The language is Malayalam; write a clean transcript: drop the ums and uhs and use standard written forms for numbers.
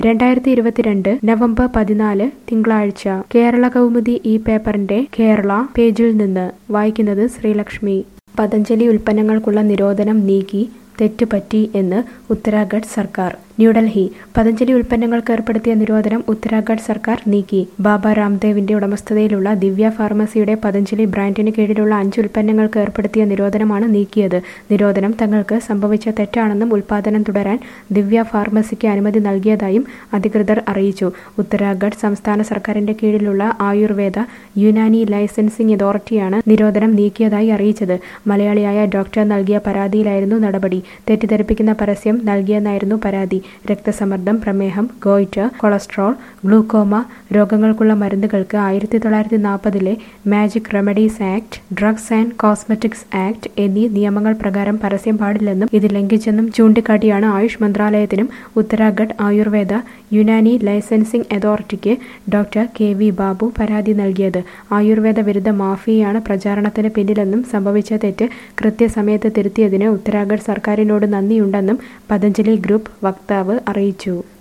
2022 നവംബർ 14 തിങ്കളാഴ്ച കേരള കൗമുദി ഈ പേപ്പറിന്റെ കേരള പേജിൽ നിന്ന് വായിക്കുന്നത് ശ്രീലക്ഷ്മി. പതഞ്ജലി ഉൽപ്പന്നങ്ങൾക്കുള്ള നിരോധനം നീക്കി, തെറ്റുപറ്റി എന്ന് ഉത്തരാഖണ്ഡ് സർക്കാർ. ന്യൂഡൽഹി. പതഞ്ജലി ഉൽപ്പന്നങ്ങൾക്ക് ഏർപ്പെടുത്തിയ നിരോധനം ഉത്തരാഖണ്ഡ് സർക്കാർ നീക്കി. ബാബ രാംദേവിന്റെ ഉടമസ്ഥതയിലുള്ള ദിവ്യ ഫാർമസിയുടെ പതഞ്ജലി ബ്രാൻഡിന് കീഴിലുള്ള 5 ഉൽപ്പന്നങ്ങൾക്ക് ഏർപ്പെടുത്തിയ നിരോധനമാണ് നീക്കിയത്. നിരോധനം തങ്ങൾക്ക് സംഭവിച്ച തെറ്റാണെന്നും ഉൽപ്പാദനം തുടരാൻ ദിവ്യ ഫാർമസിക്ക് അനുമതി നൽകിയതായും അധികൃതർ അറിയിച്ചു. ഉത്തരാഖണ്ഡ് സംസ്ഥാന സർക്കാരിന്റെ കീഴിലുള്ള ആയുർവേദ യുനാനി ലൈസൻസിംഗ് അതോറിറ്റിയാണ് നിരോധനം നീക്കിയതായി അറിയിച്ചത്. മലയാളിയായ ഡോക്ടർ നൽകിയ പരാതിയിലായിരുന്നു നടപടി. തെറ്റിദ്ധരിപ്പിക്കുന്ന പരസ്യം നൽകിയെന്നായിരുന്നു പരാതി. രക്തസമ്മർദ്ദം, പ്രമേഹം, ഗോയിറ്റർ, കൊളസ്ട്രോൾ, ഗ്ലൂക്കോമ രോഗങ്ങൾക്കുള്ള മരുന്നുകൾക്ക് 1940 magic remedies act, drugs and cosmetics act എന്നീ നിയമങ്ങൾ പ്രകാരം പരസ്യം പാടില്ലെന്നും ഇത് ലംഘിച്ചെന്നും ചൂണ്ടിക്കാട്ടിയാണ് ആയുഷ് മന്ത്രാലയത്തിനും ഉത്തരാഖണ്ഡ് ആയുർവേദ യുനാനി ലൈസൻസിംഗ് അതോറിറ്റിക്ക് ഡോക്ടർ KV ബാബു പരാതി നൽകിയത്. ആയുർവേദ വിരുദ്ധ മാഫിയയാണ് പ്രചാരണത്തിന് പിന്നിലെന്നും സംഭവിച്ച തെറ്റ് കൃത്യസമയത്ത് തിരുത്തിയതിന് ഉത്തരാഖണ്ഡ് സർക്കാരിനോട് നന്ദിയുണ്ടെന്നും പതഞ്ജലി ഗ്രൂപ്പ് വക്താവ് അറിയിച്ചു.